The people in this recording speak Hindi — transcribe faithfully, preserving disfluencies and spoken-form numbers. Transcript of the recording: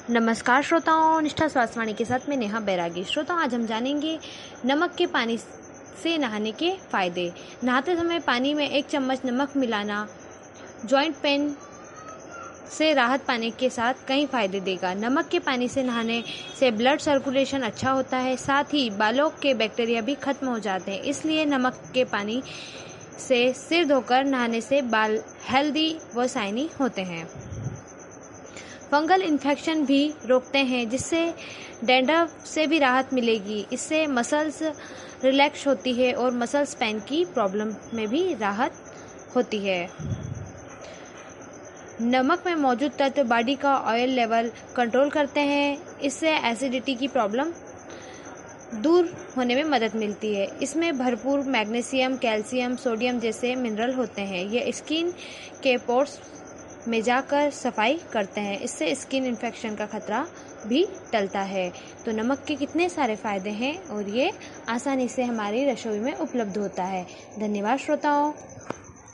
नमस्कार श्रोताओं, निष्ठा स्वास्थ्यवाणी के साथ मैं नेहा बैरागी। श्रोताओं, आज हम जानेंगे नमक के पानी से नहाने के फायदे। नहाते समय पानी में एक चम्मच नमक मिलाना जॉइंट पेन से राहत पाने के साथ कई फायदे देगा। नमक के पानी से नहाने से ब्लड सर्कुलेशन अच्छा होता है, साथ ही बालों के बैक्टीरिया भी खत्म हो जाते हैं। इसलिए नमक के पानी से सिर धोकर नहाने से बाल हेल्दी व शाइनी होते हैं। फंगल इन्फेक्शन भी रोकते हैं, जिससे डैंड्रफ से भी राहत मिलेगी। इससे मसल्स रिलैक्स होती है और मसल्स पेन की प्रॉब्लम में भी राहत होती है। नमक में मौजूद तत्व बॉडी का ऑयल लेवल कंट्रोल करते हैं। इससे एसिडिटी की प्रॉब्लम दूर होने में मदद मिलती है। इसमें भरपूर मैग्नीशियम, कैल्शियम, सोडियम जैसे मिनरल होते हैं। ये स्किन के पोर्स में जाकर सफाई करते हैं। इससे स्किन इन्फेक्शन का खतरा भी टलता है। तो नमक के कितने सारे फायदे हैं और ये आसानी से हमारी रसोई में उपलब्ध होता है। धन्यवाद श्रोताओं।